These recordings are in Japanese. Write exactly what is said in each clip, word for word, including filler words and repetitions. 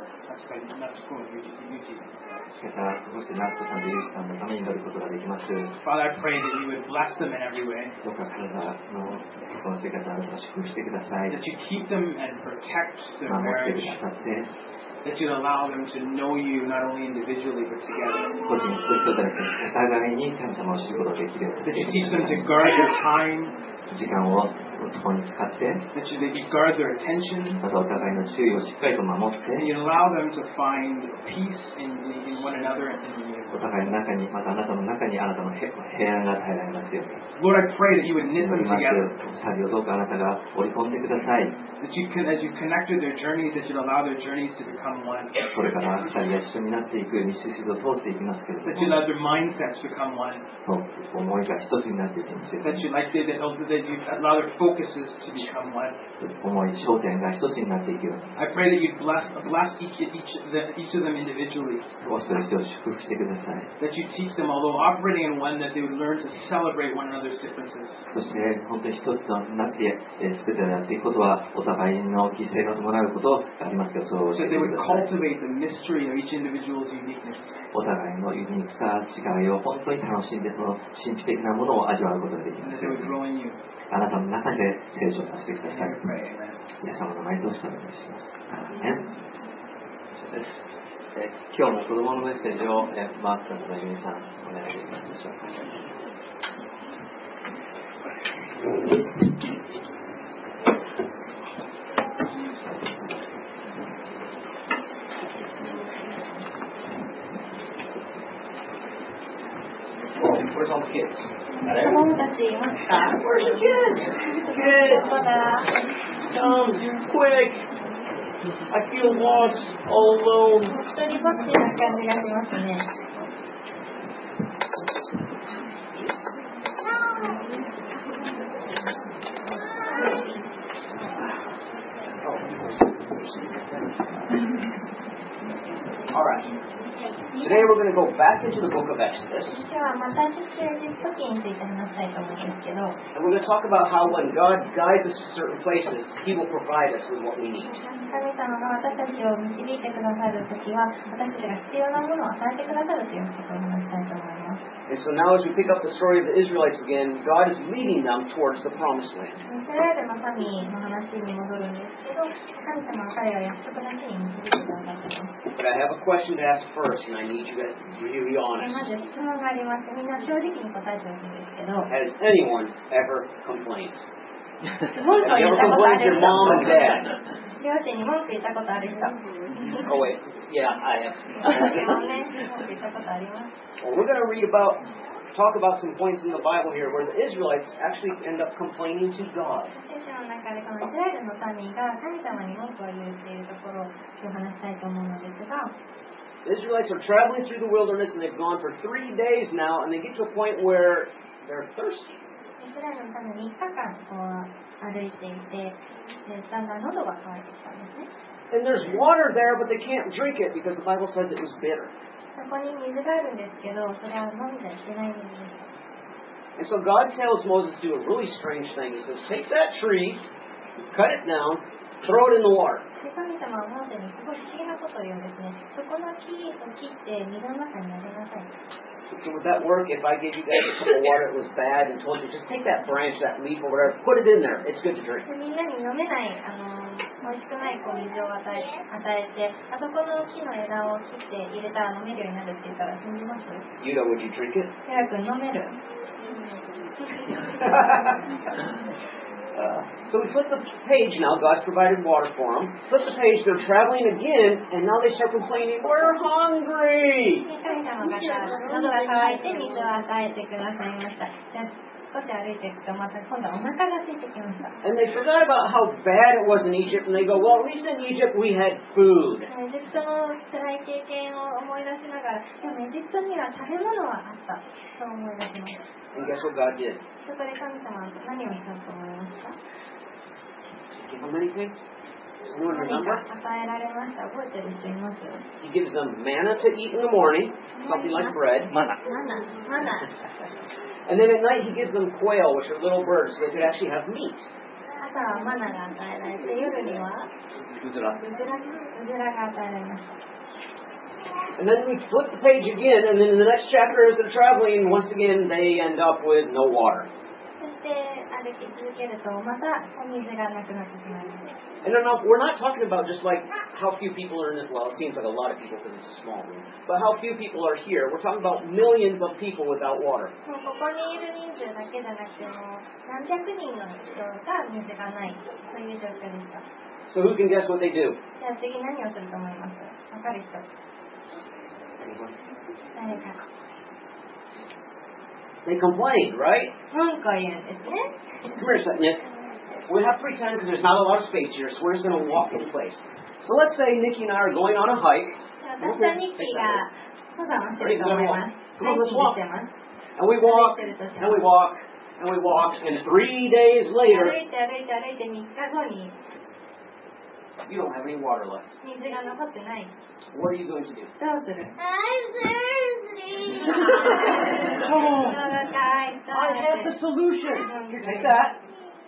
確かに夏子のユージユージ今朝過ごして夏子さんとユージさんのために祈ることができます。 Father, I pray that you would bless them in every way. どうか彼らの結婚生活をあなたが祝福してください。 That you keep them and protect their 守って marriage. くださって、 That you allow them to know you not only individually but together. 個人一人一人お互いに神様を知ることができるように That you teach them to guard their time. 時間を共に使って、 That you, that you guard their attention. またお互いの注意をしっかりと守って、 And you allow them to find peace in, in one another and in you. お互いの中に、またあなたの中にあなたの平安が与えられますように。 Lord, I pray that you would knit them まず together. 二人をどうかあなたが織り込んでください。 That you can, as you connected their journeys, that you'd allow their journeys to become one. これから二人が一緒になっていく道筋を通っていきますけれど That you も、 let their mindsets become one. そう思いが一つになっていきますよう That に。 you like that, that you allow their focuses to become one. 思い焦点が一つになっていくように。 I pray that you bless bless each each the, each of them individually. お一人一人を祝福してください。 That you teach them, although operating in one, that they would learn to celebrate one another's differences. そして本当に一つとなって、えー、全てをやっていくことはお互いの犠牲が伴うことがありますけど、そう教 That えて they く would ださい。 cultivate the mystery of each individual's uniqueness. お互いのユニークさ、違いを本当に楽しんで、その神秘的なものを味わうことができ And ま that す they よう would に。 grow in you. あなたの中で成長させてくだ And さい。 I pray, amen. 皆様の前としてお願いします。アーメン。そうです。え今日も子供のメッセージを、えマークさんとユニさんお願いできますでしょうか。 Where's all the kids? 子供たちいますか？ Where's the kids? どこだ？ Come, quick! I feel lost, all alone. 一人ぼっちな感じがしますね。 All right. Today we're going to go back into the book of Exodus. 今日はまた出エジプト記について話したいと思うんですけど、 And we're going to talk about how when God guides us to certain places, He will provide us with what we need. 神様が私たちを導いてくださるときは、私たちが必要なものを与えてくださるということを話したいと思います。 And so now as we pick up the story of the Israelites again, God is leading them towards the promised land. イスラエルの民の話に戻るんですけど、神様は彼らを約束だけに導いてくださっています。 But I have a question to ask first, and I need you guys to be really で honest. まず質問があります。みんな正直に答えてほしいんですけど、 Has anyone ever complained? 文句を Have you 言っ ever たことあ complained to る your mom and 人、 dad? 両親に文句言ったことある人。 Oh wait, yeah, I have. ごめんね、文句言ったことあります。 Well, we're going to read about, talk about some points in the Bible here where the Israelites actually end up complaining to God. 聖書の中でこのイスラエルの民が神様に文句を言うっていうところを今日話したいと思うのですが、 The Israelites are traveling through the wilderness and they've gone for three days now, and they get to a point where they're thirsty. イスラエルの民みっかかんこう歩いていて、でだんだん喉が渇いてきたんですね。 And there's water there, but they can't drink it because the Bible says it was bitter. そこに水があるんですけど、それは飲んじゃいけない水でした。 And so God tells Moses to do a really strange thing. He says, take that tree, cut it down, throw it in the water. で神様はモーセにすごい不思議なことを言うんですね。そこの木を切って水の中に投げなさい。 So would that work if I gave you guys a cup of water that was bad and told you, just take that branch, that leaf or whatever, put it in there. It's good to drink. でみんなに飲めないあの美味しくないこう水を与え与えて、あそこの木の枝を切って入れたら飲めるようになるって言ったら信じます？ You know, would you drink it? テラ君飲める？ Uh, so we flip the page now. God's provided water for them. Flip the page. They're traveling again, and now they start complaining. We're hungry. 神様が喉が渇いて水を与えてくださいました。じゃあ少し歩いていくとまた今度はお腹が空いてきました。 And they forgot about how bad it was in Egypt, and they go, well, at least in Egypt we had food. エジプトの辛い経験を思い出しながら、でもエジプトには食べ物はあったと思い出しました。 And guess what God did? そこで神様は何をしたと思いますか？ Give them anything? Does anyone 何 remember? か与えられました。覚えてる人います？ He gives them manna to eat in the morning, something like bread. マナ。マナ。 And then at night he gives them quail, which are little birds, so they could actually have meat. あと朝はマナが与えられて、夜にはうずら。 うずら、うずらが与えられました。 And then we flip the page again, and then in the next chapter, as they're traveling, once again they end up with no water. そして歩き続けると、またお水がなくなってしまいます。 And now, we're not talking about just like how few people are in this. Well, it seems like a lot of people because it's a small room. But how few people are here. We're talking about millions of people without water. もうここにいる人数だけじゃなくても、何百人の人が水がない、そういう状況でした。 So who can guess what they do? じゃあ次何をすると思います？わかる人？誰か。 They complain, right? 文句を言うんですね。 Come here a second, Nick. We have to pretend because there's not a lot of space here, so we're just going to walk in place. So let's say Nikki and I are going on a hike. 私とニッキーが登山をしてると思います。 Come on, let's walk. してます。 And we walk, and we walk, and we walk, and three days 歩 later, いて歩いて歩いてみっかごに you don't have any water left. 水が残ってない。 What are you going to do? どうする？ Oh, I I have the solution. Here, take that.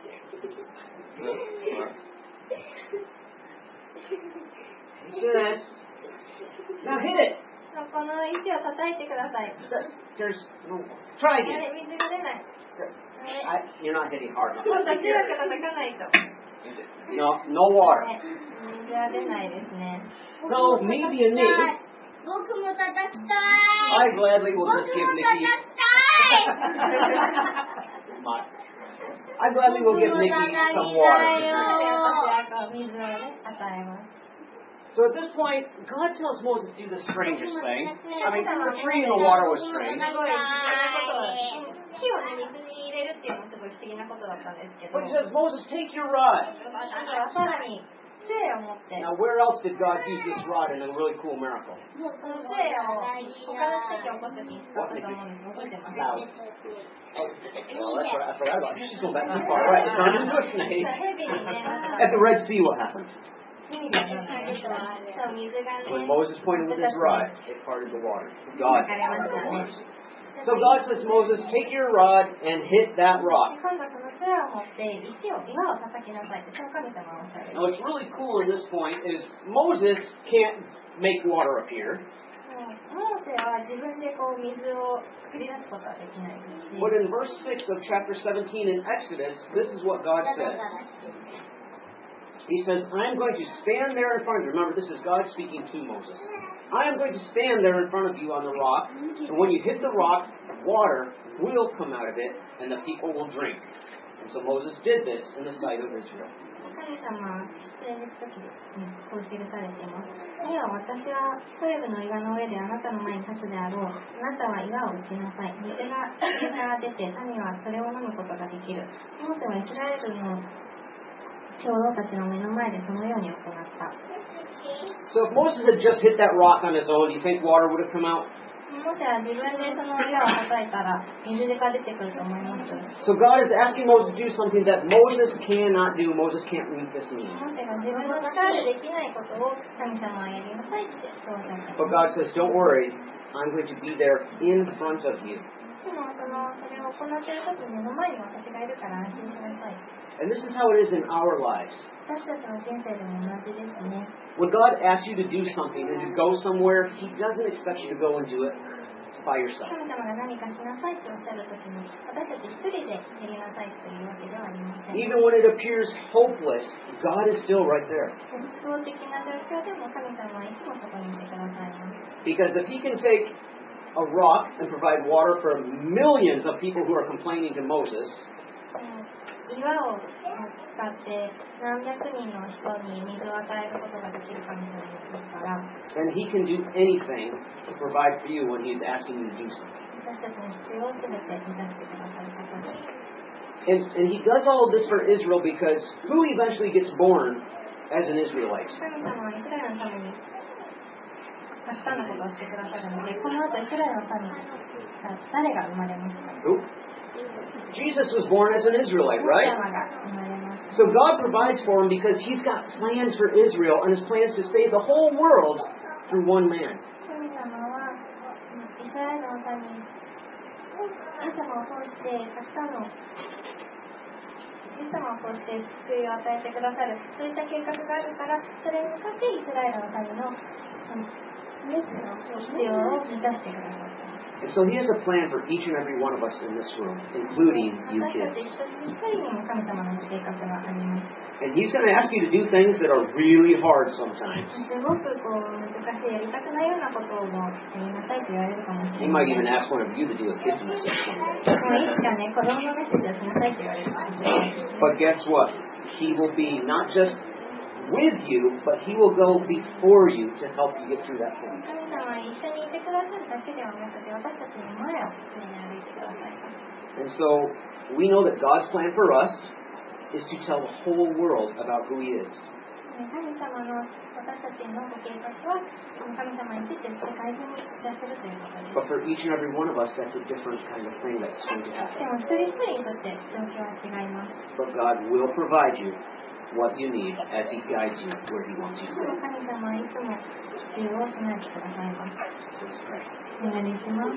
Take this. Now hit it. この石を叩いてください。 There's no. Try あれ、 again. 水が出ない。 I, you're not hitting hard も enough. っと強く叩かないと。 No, no water. ね、水は出ないですね。 So maybe a me. 僕も叩きた I い gladly will 僕 just も give 叩 Nikki. きたい My- I gladly will give Nikki some water. 私は水をね、与えます。 So at this point, God tells Moses to do the strangest thing. I mean, the tree in the water was strange. すごい不思議なことは、火をね、水に入れるっていうのもすごい不思議なことだったんですけど、 But he says, Moses, take your rod. あとはさらに杖を持って、 Now, where else did God use this rod in a really cool miracle? その杖を他の奇跡を起こすときに使ったと思うんです。覚えてますか？ Now, oh, well, that's what I forgot about. She's going back too far. Right, it's not into a snake. 蛇にね、 At the Red Sea, what happened? 海がなったりとか、そう水がね、 When Moses pointed with his rod, it parted the water. God 分かりま parted した the ね。 waters. So God says, Moses, take your rod and hit that rock. 今度その杖を持って石を岩を叩きなさいってそう神様はおっしゃる。 Now, what's really cool in this point is Moses can't make water appear. モーセは自分でこう水を作り出すことはできないですし、 But in verse six of chapter seventeen in Exodus, this is what God says. He says, I am going to stand there in front of you. Remember, this is God speaking to Moses. I am going to stand there in front of you on the rock, and when you hit the rock, water will come out of it, and the people will drink. And so Moses did this in the sight of Israel. 神様は出演の時にこう記されています。では私はホレブの岩の上であなたの前に立つであろう。あなたは岩を打ちなさい。水が水から出て民はそれを飲むことができる。モーセはイスラエルの長老たちの目の前でそのように行った。 So if Moses had just hit that rock on his own, do you think water would have come out? モーセは自分でその岩を叩いたら水が出てくると思います。 So God is asking Moses to do something that Moses cannot do. Moses can't meet this need. モーセが自分の力でできないことを神様はやりなさいってそうおっしゃっています。 But God says, don't worry, I'm going to be there in front of you. でもそのそれを行っている時目の前に私がいるから安心しなさい。 And this is how it is in our lives. 私たちの人生でも同じですね。 When God asks you to do something and to go somewhere, He doesn't expect you to go and do it by yourself. 神様が何かしなさいとおっしゃるときに、私たち一人でやりなさいというわけではありません。 Even when it appears hopeless, God is still right there. 絶望的な状況でも神様はいつもそこにいてくださいます。 Because if He can take a rock and provide water for millions of people who are complaining to Moses, 岩を使って何百人の人に水を与えることができる神様ですから、 then He can do anything to provide for you when He's asking you to do something. 私たちの必要をすべて満たしてくださる方です。 And, and He does all of this for Israel because who eventually gets born as an Israelite? 神様はイスラエルのためにたくさんのことをしてくださるので、この後イスラエルの民が誰が生まれますか？ Who? Jesus was born as an Israelite, 神 right? 様が生まれます。 So God provides for him because He's got plans for Israel, and His plans to save the whole world through one man. 神様はイスラエルの民、神様を通してたくさんのイエス様はこうして救いを与えてくださる、そういった計画があるから、それに向かってイスラエルのための必要を満たしてくださった。 And so He has a plan for each and every one of us in this room, including you 私た kids. ち一人一人にも神様の計画があります。 And He's going to ask you to do things that are really hard sometimes. すごくこう難しい、やりたくないようなことをもやりなさいと言われるかもし He れな might い。 even ask one of you to do a kids message someday. もういつかね、子供のメッセージをしなさいと言われるかもしれない。 But guess what? He will be not just with you, but He will go before you to help you get through that point. 神様は一緒にいてくださるだけではなくて、私たちの前を常に歩いてくださいます。 And so we know that God's plan for us is to tell the whole world about who He is. 神様の私たちのご計画は、神様について世界中に知らせるということです。 But for each and every one of us, that's a different kind of thing that's going to で happen. も一人一人にとって状況は違います。 But God will provide you what you need as He guides you where He wants you to で go. も神様はいつも必要を備えてくださいます。 So let's pray. お願いします。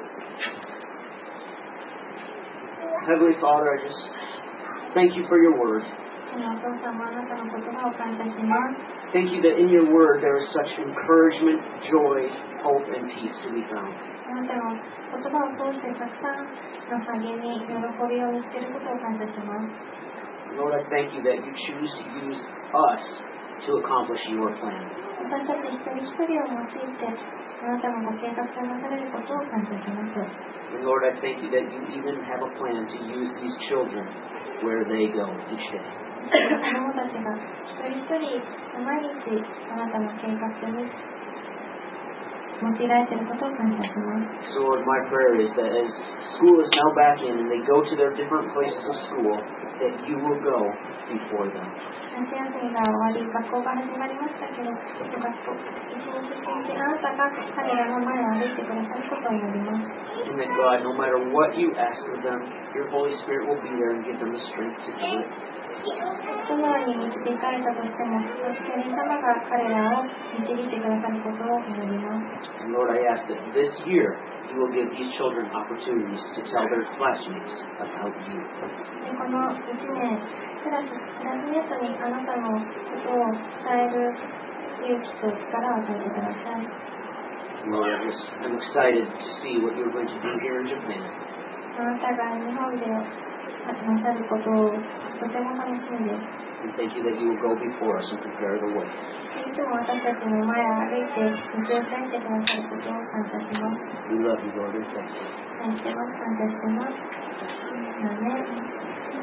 Heavenly Father, I just thank you for your word. お父様、あなたの言葉を感謝します。 Thank you that in your word there is such encouragement, joy, hope, and peace to be found. あなたの言葉を通してたくさんの励み、喜びを見つけることを感謝します。 Lord, I thank you that you choose to use us to accomplish your plan. 私たち一人一人を用いて、あなたのご計画がなされることを感謝します。 And Lord, I thank you that you even have a plan to use these children where they go each day. 子供たちが一人一人毎日あなたの計画に用いられていることを感謝します。 So Lord, my prayer is that as school is now back in and they go to their different places of school, that you will go before them. 夏休みが終わり、学校が始まりましたけど、学校一日一日あなたが彼らの前を歩いてくださることを祈ります。 And that God, no matter what you ask of them, your Holy Spirit will be there and give them the strength to do it. どのように導かれたとしても、神様が彼らを導いてくださることを祈ります。 And Lord, I ask that this year you will give these children opportunities to tell their classmates about you. でこのいちねん、クラス、クラスメートにあなたのことを伝える勇気と力を与えてください。 Lord, I'm, just, I'm excited to see what you're going to do here in Japan. あなたが日本でなさることをとても楽しみです。 And thank you that you will go before us and prepare the way. いつも私たちの前を歩いて道を開いてくださることを感謝します。 We love you, Lord, and thank you. 愛してます、感謝してます。アーメン。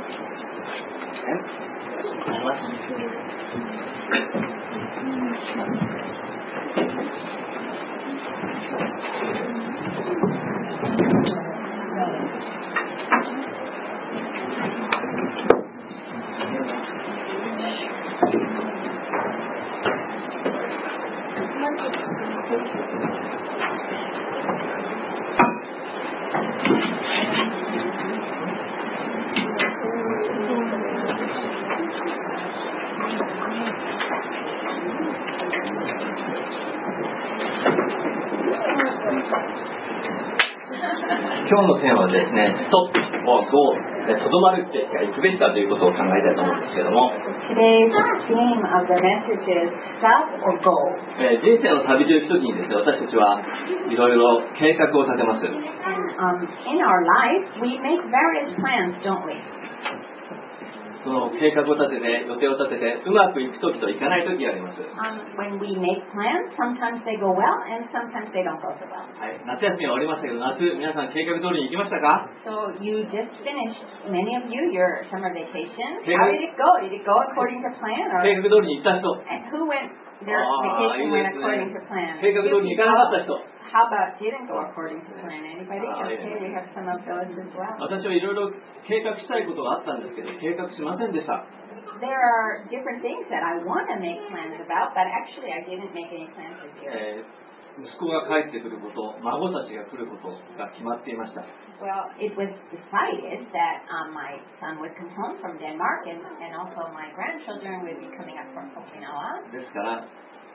今日のテーマはですね、ストップ、or go、とどまるって行くべきかということを考えたいと思うんですけども、 Today's theme of the message is stop or go. えー人生の旅路行くときにですね、私たちはいろいろ計画を立てます。 And um, in our life, we make various plans, don't we? その計画を立てて、予定を立てて、うまくいくときといかないときがあります。 Um, when we make plans, sometimes they go well and sometimes they don't go so well. はい、夏休みは終わりましたけど、夏、皆さん計画通りに行きましたか？ So you just finished, many of you, your summer vacation. Okay. How did it go? Did it go according to plan? 計 Or 画通りに行った人、 and who went, their Ah, vacation いい went ですね。 according to plan? 計画通りに行かなかった人。 How about didn't go according to plan? Anybody? Ah, Okay, yeah. we have some of those as well. 私はいろいろ計画したいことがあったんですけど、計画しませんでした。 There are different things that I want to make plans about, but actually I didn't make any plans this year. えー息子が帰ってくること、孫たちが来ることが決まっていました。 Well, it was decided that um, my son would come home from Denmark and, and also my grandchildren would be coming up from Okinawa. ですから、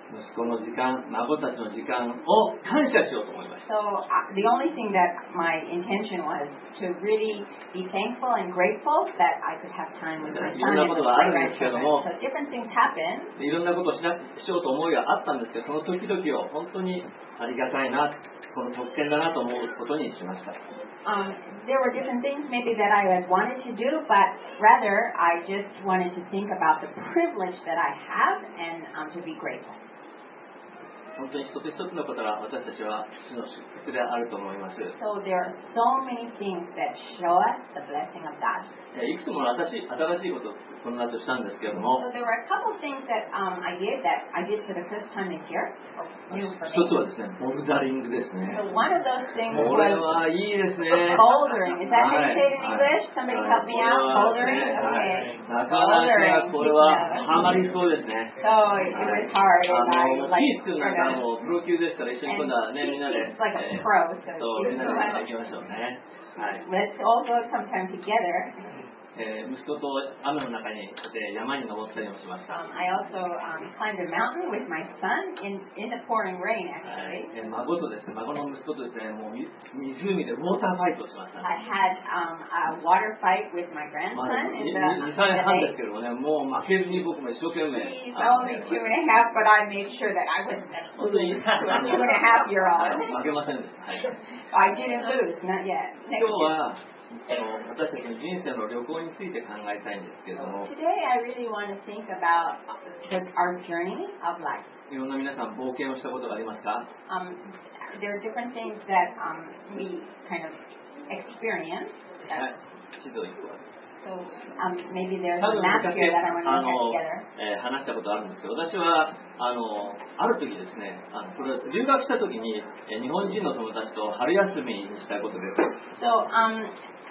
息子の時間、孫たちの時間を感謝しようと思いました。 So uh, the only thing that my intention was to really be thankful and grateful that I could have time with my son and with my grandchildren. So different things happen. いろんなことをしなしようと思いはあったんですけど、その時々を本当にありがたいな、この特権だなと思うことにしました。 Um, there were different things maybe that I had wanted to do, but rather I just wanted to think about the privilege that I have and um, to be grateful. 本当に一つ一つのことは私たちは主の祝福であると思います。 So there are so many things that show us the blessing of God. いくつもの新しい新しいことをこの後したんですけれども、 So there were a couple things that um, I did that I did for the first time this year. New for 一 me. つはですね、ボルダリングですね。 So one of those things これ was はいいですね。 bouldering. Is that how you say it in はい English? Somebody help me out. Bouldering? はい Okay. なかなかこれはハマりそうですね。 So it was hard, あ and の I ピース like 君なんかもプロ級ですから一緒に今度はねみんなで、 He's like え a ー pro, so そうみんなでやってい he's きましょうね。はい。 let's all go sometime together. えー息子と雨の中にで山に登ったりもしました。 Um, I also um, climbed a mountain with my son in, in the pouring rain, は actually. い、えー孫とですね、孫の息子とですね、もうみ湖でウォーターファイトをしました。 I had um, a water fight with my まあ、 grandson in the, に in さいはんです the けどもね、もう負けずに僕も一生懸命。 He's あの only two and a half, but I made sure that I wasn't going to lose to a two and a half year あ old. の負けませんでした。はい、 I didn't lose, not yet. 今 Next 日 year. はあの私たちの人生の旅行について考えたいんですけれども、 Today I really want to think about the, our journey of life. いろんな皆さん冒険をしたことがありますか？ Um, there are different things that um, we kind of experience. はい、地図をいくわ。 So um, maybe there's 多 a 分 map 昔 here that I want あ to の look at together. えー話したことあるんですけど、私はあのある時ですね、あのこれ留学した時に、えー日本人の友達と春休みにしたことです。 So um,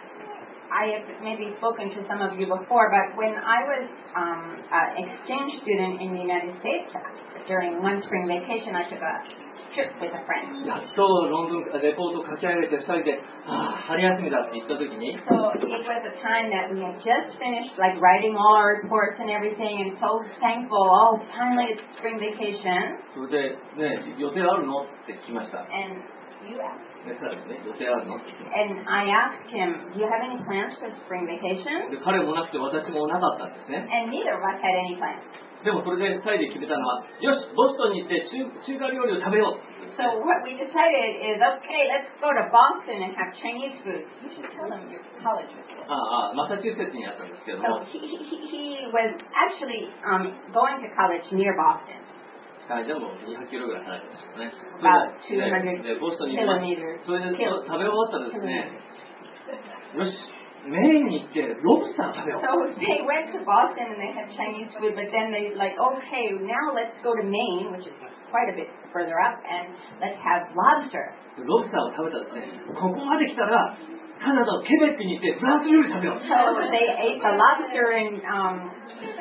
I have maybe spoken to some of you before, but when I was um, an exchange student in the United States, during one spring vacation, I took a trip with a friend. やっと論文レポートを書き上げてふたりで、ああ春休みだって言った時に、 So it was a time that we had just finished like writing all our reports and everything, and so thankful. Oh, finally it's spring vacation. それでね予定あるのって聞きました。 And you asked. で彼もね予定あるのって聞きまし And I asked him, do you have any plans for spring た。 vacation? で彼もなくて私もなかったんですね。 And neither of us had any plans. でもそれでふたりで決めたのは、よしボストンに行って中中華料理を食べよう。 So what we decided is, okay, let's go to Boston and have Chinese food. You should tell them your college was there. ああマサチューセッツにあったんですけれど So も、 he, he, he was actually um, going to college near Boston, 会社もにひゃくキロぐらい離れてましたね。 about それ two で hundred でボストンに行きま kilometers. それで Kil- 食べ終わったらですね、よしメインに行ってロブスター食べよう。 So they went to Boston and they had Chinese food, but then they like, okay, now let's go to Maine, which is quite a bit further up, and let's have lobster. ロブスターを食べたらですね、ここまで来たらカナダのケベックに行ってフランス料理食べよう。 So they ate the lobster in um,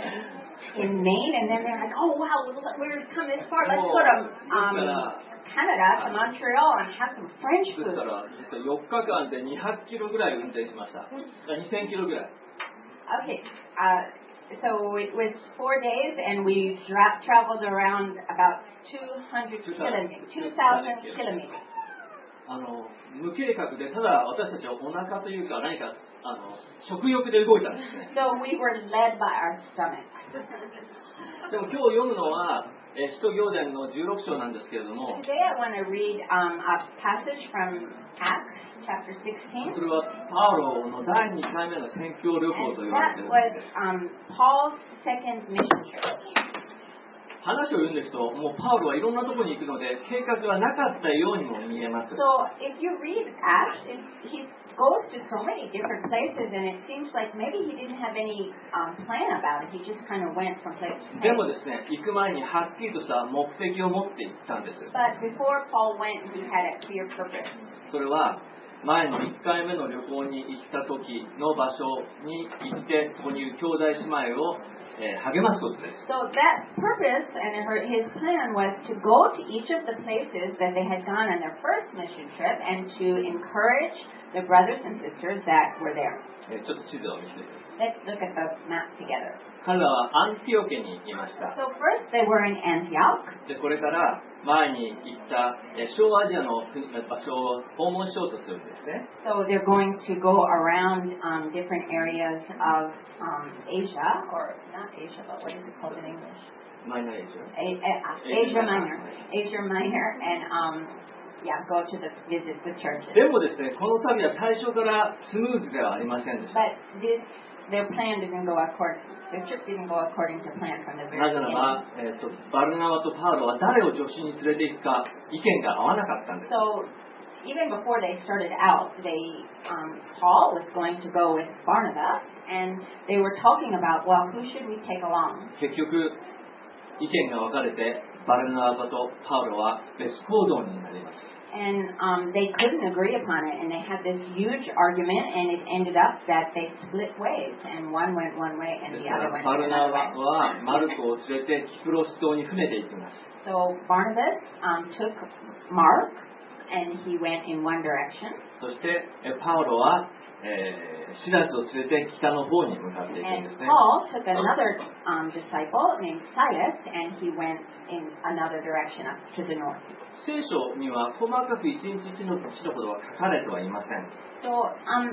in Maine, and then they're like, oh wow, we've come this far. Let's go to um, Canada, to Montreal, and have some French です food. からよっかかんでにひゃくキロぐらい運転しました。にせんキロぐらい。 Okay, uh, so it was four days, and we dra- traveled around about two hundred kilometers, two thousand kilometers. あの無計画でただ私たちはお腹というか何かあの食欲で動いたんですね。 So we were led by our stomach. でも今日読むのは、えー使徒行伝のじゅうろく章なんですけれども、 Today I want to read um, a passage from Acts chapter そ sixteen. れはパウロのだいにかいめの宣教旅行と And 言われて that いるん was です。 um, Paul's second mission trip. 話を読んでいくと、もうパウロはいろんなところに行くので、計画がなかったようにも見えます。 So if you read Acts, it, he goes to so many different places, and it seems like maybe he didn't have any um, plan about it. He just kind of went from place to で place. もですね、行く前にはっきりとした目的を持って行ったんです。 But before Paul went, he had a clear purpose. それは、前のいっかいめの旅行に行った時の場所に行って、そこにいる兄弟姉妹を、えー励ますことです。 So that purpose and her, his plan was to go to each of the places that they had gone on their first mission trip and to encourage the brothers and sisters that were there. えーちょっと地図を見せてください。 Let's look at the map together. 彼らはアンティオケにいました。 So first they were in Antioch. でこれから前に言ったえ小アジアの国場所を訪問しようとするんですね。 So they're going to go around um, different areas of um, Asia, or not Asia, but what is it called in English? マイナーエジ A- A- Asia Minor. Asia Minor, and um, yeah, go to the visit the churches. ア。でもですね、この旅は最初からスムーズではありませんでした。 But this, their plan didn't go according. The trip didn't go according to plan from the very なぜな beginning. らば、えーと、バルナバとパウロは誰を助手に連れて行くか意見が合わなかったんです。 So even before they started out, they um, Paul was going to go with Barnabas, and they were talking about, well, who should we take along? 結局意見が分かれてバルナバとパウロは別行動になります。 And um, they couldn't agree upon it, and they had this huge argument, and it ended up that they split ways, and one went one way, and です the か other ら went バルナ another バ way. はマルコを連れてキプロス島に船で行きます。 So Barnabas um, took Mark, and he went in one direction, そしてえパウロは、えーシラスを連れて北の方に向かっていくん and ですね。 Paul took another um, disciple named Silas, and he went in another direction up to the north. 聖書には細かく一日一の地のことは書かれてはいません。 So um,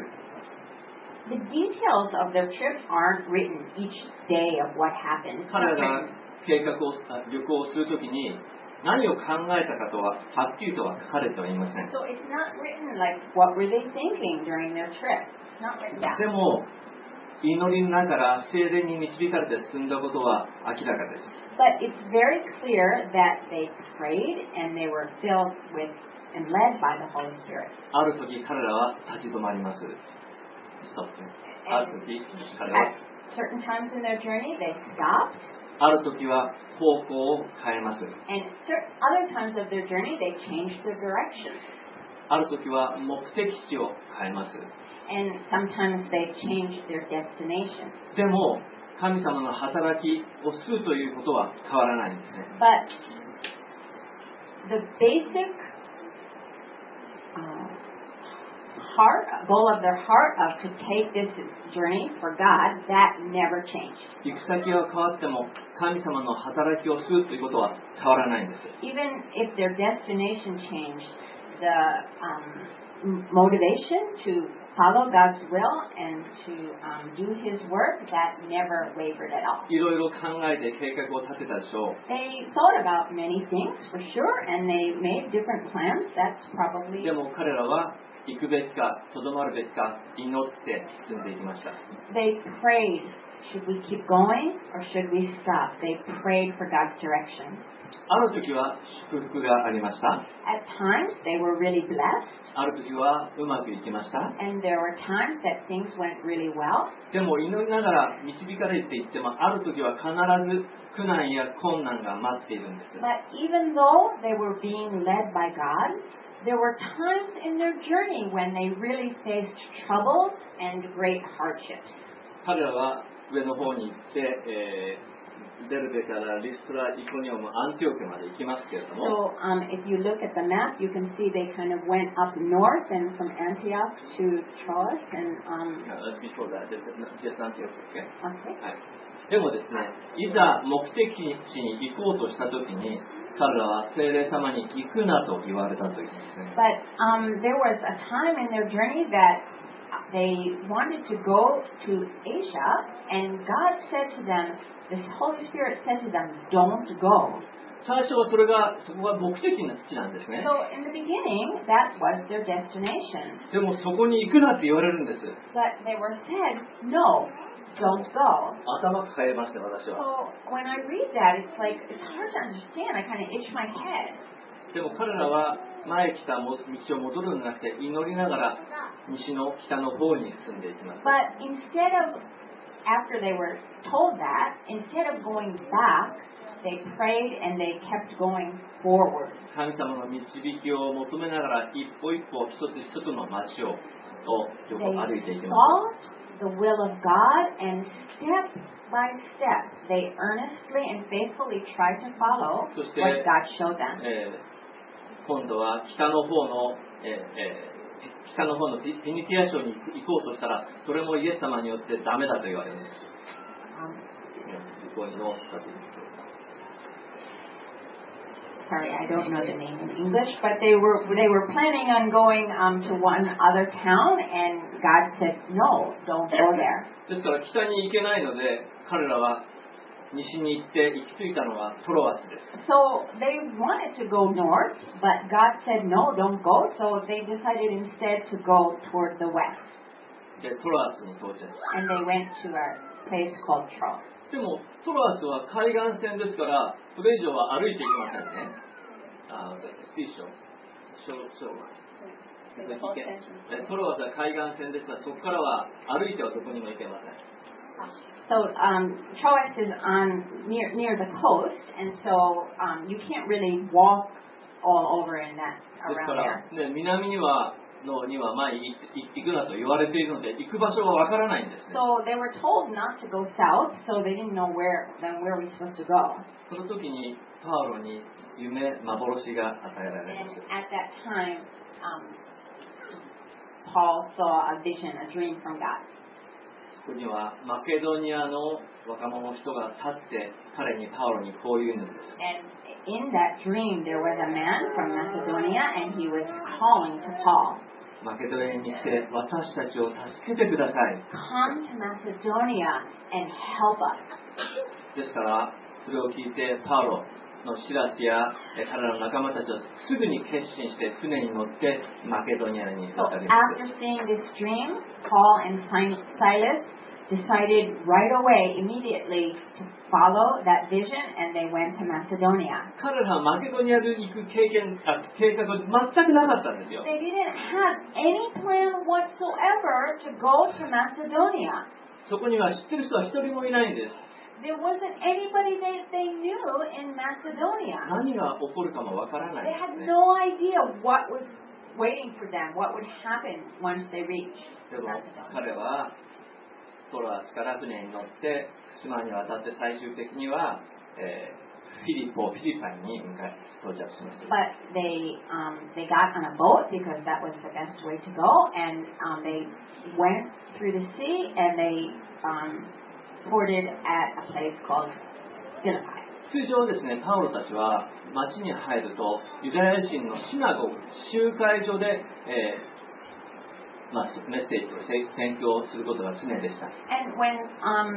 the details of their trip aren't written each day of what happened. It's 彼 not らが written. 計画をあ旅行をするときに何を考えたかとははっきりとは書かれてはいません。 So it's not written like what were they thinking during their trip. It's not written down. でも祈りながら聖霊に導かれて進んだことは明らかです。 But it's very clear that they prayed and they were filled with and led by the Holy Spirit. ある時彼らは立ち止まります。ストップ。ある時彼らは At certain times in their journey, they stopped. ある時は方向を変えます。 And cer- other times of their journey, they changed their direction. ある時は目的地を変えます。 And sometimes they changed their destination. でも神様の働きをするということは変わらないんですね。 But the basic uh, heart, goal of their heart of to take this journey for God, that never changed. 行く先は変わっても神様の働きをするということは変わらないんです。 Even if their destination changed, the um, m- motivation to follow God's will and to um, do His work, that never wavered at all. いろいろ考えて計画を立てたでしょう。 They thought about many things for sure, and they made different plans. That's probably. でも彼らは行くべきかとどまるべきか祈って進んでいきました。 They prayed. Should we keep going or should we stop? They prayed for God's direction. ある時は祝福がありました。 At times, they were really blessed, ある時はうまくいきました。 and there were times that things went really well. でも祈りながら導かれていってもある時は必ず苦難や困難が待っているんです。 But even though they were being led by God, there were times in their journey when they really faced troubles and great hardships. 彼らは上の方に行って、えーデルベからリストラ、イコニオム、アンティオケまで行きますけれども、 So um, if you look at the map, you can see they kind of went up north and from Antioch to Troas and um, before that, just Antioch, okay? okay. はい。でもですね、いざ目的地に行こうとしたときに、彼らは聖霊様に行くなと言われたというんですね。 But um, there was a time in their journey that they wanted to go to Asia, and God said to them, the Holy Spirit said to them, don't go. 最初はそれが、そこが目的の地なんですね。 So in the beginning, that was their destination. でもそこに行くなって言われるんです。 But they were said, no, don't go. 頭抱えました、私は。 So when I read that, it's like, it's hard to understand. I kind of itch my head. でも彼らは前来た道を戻るんじゃなくて祈りながら西の北の方に進んでいきます。 But instead of, after they were told that, instead of going back, they prayed and they kept going forward. 神様の導きを求めながら一歩一歩一つ一つの街をを歩いていき They ま sought す。 the will of God, and step by step, they earnestly and faithfully tried to follow そして what God showed them. えー今度は北の方の、えーえー北の方のフィニティア省に行こうとしたらそれもイエス様によってダメだと言われるんです。 Um, こに乗ったという。 Sorry, I don't know the name in English, but they were they were planning on going um, to one other town, and God said, "No, don't go there." ですから北に行けないので、彼らは西に行って行き着いたのがトロアスです。 So they wanted to go north, but God said, "No, don't go." So they decided instead to go toward the west. で、トロアスに到着。 And they went to a place called Troas. でもトロアスは海岸線ですからそれ以上は歩いていけませんね。あ、水晶、小小トロアスは海岸線ですからそこからは歩いてはどこにも行けません。 So um, Troas is on near near the coast, and so um, you can't really walk all over in that ですか around ら、 there. ね、南にはのには前に行くなと言われているので行く場所がわからないんですね。 So they were told not to go south, so they didn't know where then where we're supposed to go. その時にパウロに夢、幻が与えられ And ます。 at that time, um, Paul saw a vision, a dream from God. ここにはマケドニアの若者の人が立って彼にパウロにこう言うんです。 And in that dream, there was a man from Macedonia, and he was calling to Paul. マケドニアに来て私たちを助けてください。 Come to Macedonia and help us. ですからそれを聞いてパウロのシラスや彼らの仲間たちはすぐに決心して船に乗ってマケドニアに So 渡りま after seeing this dream, Paul and Silas decided right away, immediately, to follow that vision, and they went to Macedonia. す。彼らはマケドニアで行く経験あ計画は全くなかったんですよ。 They didn't have any plan whatsoever to go to Macedonia. そこには知ってる人は一人もいないんです。 There wasn't anybody that they knew in Macedonia. 何が起こるかもわからない They ん had ですね。 no idea what was waiting for them, what would happen once they reached でも Macedonia. 彼はトロアスから船に乗って島に渡って最終的には、えー、フィリポ、フィリパイに向かい到着しました。 But they um, they got on a boat because that was the best way to go, and um, they went through the sea and they um, ported at a place called Philippi. 通常ですね、パウロたちは町に入るとユダヤ人のシナゴグ、集会所で、えーまあ、メッセージを宣教することが常でした。 And when um,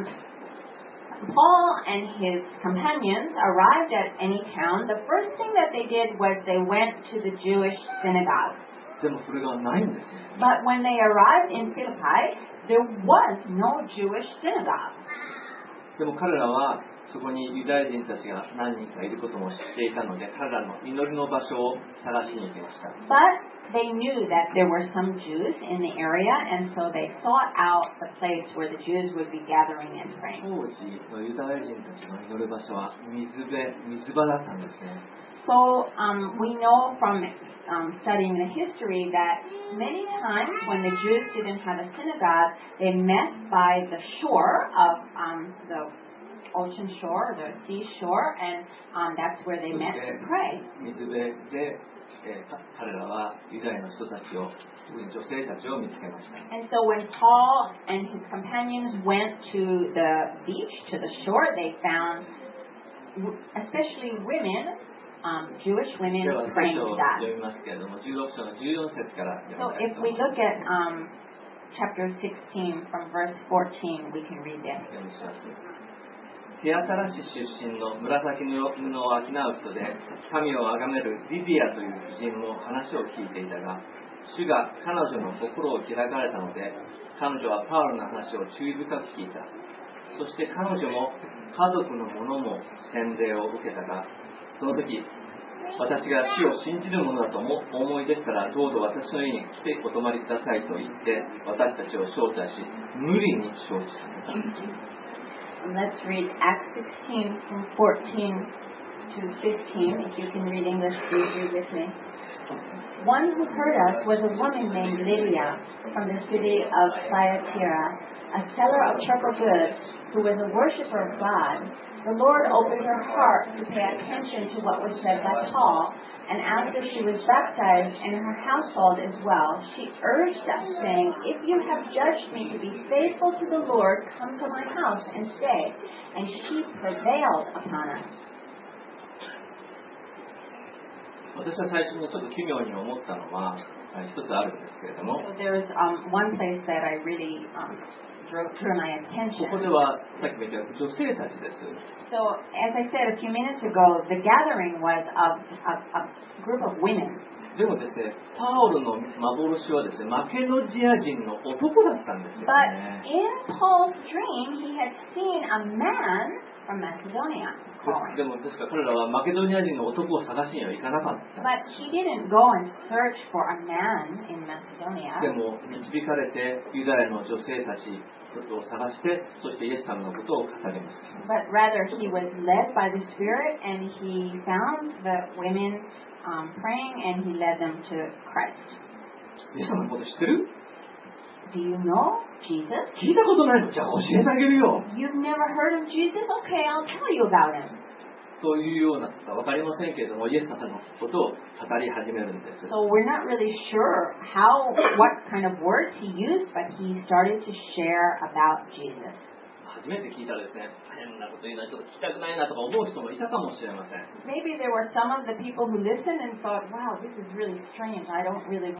Paul and his companions arrived at any town, the first thing that they did was they went to the Jewish synagogue. でもそれがないんですね。 But when they arrived in Philippi, there was no Jewish synagogue. でも彼らはそこにユダヤ人たちが何人かいることも知っていたので、彼らの祈りの場所を探しに行きました。 But they knew that there were some Jews in the area, and so they sought out the place where the Jews would be gathering and praying. 当時のユダヤ人たちの祈る場所は水辺、水場だったんですね。 So um, we know from um, studying the history that many times when the Jews didn't have a synagogue, they met by the shore of um, the ocean shore, the sea shore, and um, that's where they met to pray. 水辺で、えー、彼らはユダヤの人たちを、特に女性たちを見つけました。 And so when Paul and his companions went to the beach, to the shore, they found especially women, um, Jewish women では聖 praying 書 to を God. 読みますけれども、じゅうろく章のじゅうよん節から読 So みたい if と we 思います。 look at um, chapter sixteen from verse fourteen, we can read this. 読みします。テアタラ市出身の紫の布を商う人で神を崇めるリディアという婦人も話を聞いていたが、主が彼女の心を開かれたので、彼女はパウロの話を注意深く聞いた。そして彼女も家族の者も洗礼を受けたが、その時私が主を信じるものだと思い出したら、どうぞ私の家に来てお泊まりくださいと言って私たちを招待し、無理に招致させた。 Let's read Acts sixteen from fourteen to fifteen. If you can read English, please read with me. one who heard us was a woman named Lydia from the city of Thyatira, a seller of purple goods, who was a worshiper of God. The Lord opened her heart to pay attention to what was said by Paul, and after she was baptized and her household as well, she urged us, saying, "If you have judged me to be faithful to the Lord, come to my house and stay." And she prevailed upon us. 私は最初にちょっと奇妙に思ったのは一つあるんですけれども、 So there was um, one place that I really um, drew, drew my こ attention. こではさっきも言ったように女性たちです。 So, as I said a few minutes ago, the gathering was of a, a group of women. でもですね、パウロの幻はですね、マケドニア人の男だったんですよ But ね。 in Paul's dream, he had seen a man from Macedonia. でもですから彼らはマケドニア人の男を探しには行かなかった。 But he didn't go and search for a man in Macedonia. でも導かれてユダヤの女性たちを探して、そしてイエス様のことを語ります。 But rather, he was led by the Spirit, and he found the women um, praying, and he led them to Christ. イエス様のこと知ってる？ Do you know Jesus? 聞いたことないの？じゃあ教えてあげるよ。 You've never heard of Jesus? Okay, I'll tell you about him. というようなことは分かりませんけれども、イエス様のことを語り始めるんです。 So we're not really sure how, what kind of words he used, but he started to share about Jesus. 初めて聞いたらですね、変なこと言うのはちょっと聞きたくないなとか思う人もいたかもしれません。 Maybe there were some of the people who listened and thought, wow, this is really strange. I don't really